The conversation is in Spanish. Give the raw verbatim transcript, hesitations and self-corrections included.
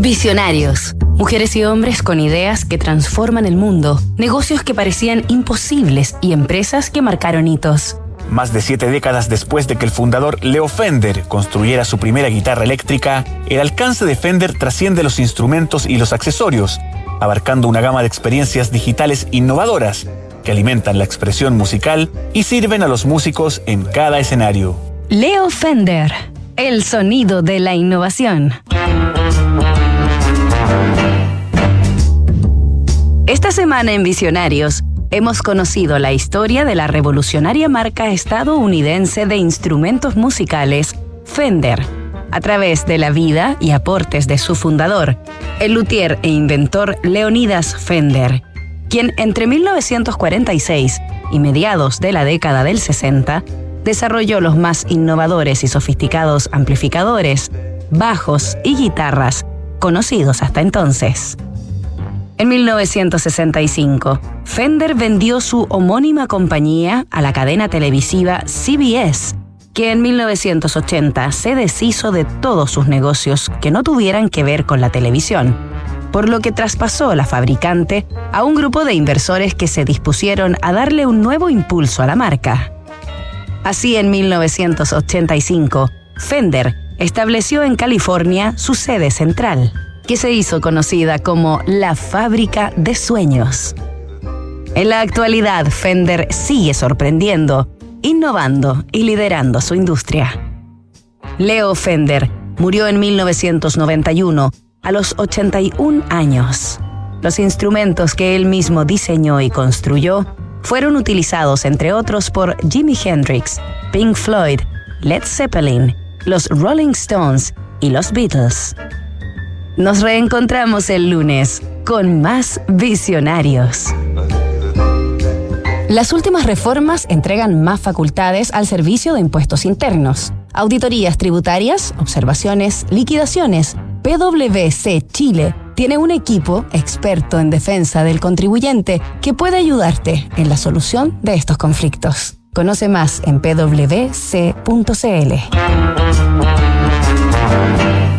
Visionarios. Mujeres y hombres con ideas que transforman el mundo, negocios que parecían imposibles y empresas que marcaron hitos. Más de siete décadas después de que el fundador Leo Fender construyera su primera guitarra eléctrica, el alcance de Fender trasciende los instrumentos y los accesorios, abarcando una gama de experiencias digitales innovadoras que alimentan la expresión musical y sirven a los músicos en cada escenario. Leo Fender, el sonido de la innovación. Esta semana en Visionarios hemos conocido la historia de la revolucionaria marca estadounidense de instrumentos musicales, Fender, a través de la vida y aportes de su fundador, el luthier e inventor Leonidas Fender, quien entre mil novecientos cuarenta y seis y mediados de la década del sesenta desarrolló los más innovadores y sofisticados amplificadores, bajos y guitarras conocidos hasta entonces. En mil novecientos sesenta y cinco, Fender vendió su homónima compañía a la cadena televisiva C B S, que en mil novecientos ochenta se deshizo de todos sus negocios que no tuvieran que ver con la televisión, por lo que traspasó la fabricante a un grupo de inversores que se dispusieron a darle un nuevo impulso a la marca. Así, en mil novecientos ochenta y cinco, Fender estableció en California su sede central, que se hizo conocida como la Fábrica de Sueños. En la actualidad, Fender sigue sorprendiendo, innovando y liderando su industria. Leo Fender murió en mil novecientos noventa y uno, a los ochenta y un años. Los instrumentos que él mismo diseñó y construyó fueron utilizados, entre otros, por Jimi Hendrix, Pink Floyd, Led Zeppelin, los Rolling Stones y los Beatles. Nos reencontramos el lunes con más Visionarios. Las últimas reformas entregan más facultades al Servicio de Impuestos Internos. Auditorías tributarias, observaciones, liquidaciones. P W C Chile tiene un equipo experto en defensa del contribuyente que puede ayudarte en la solución de estos conflictos. Conoce más en p w c punto c l.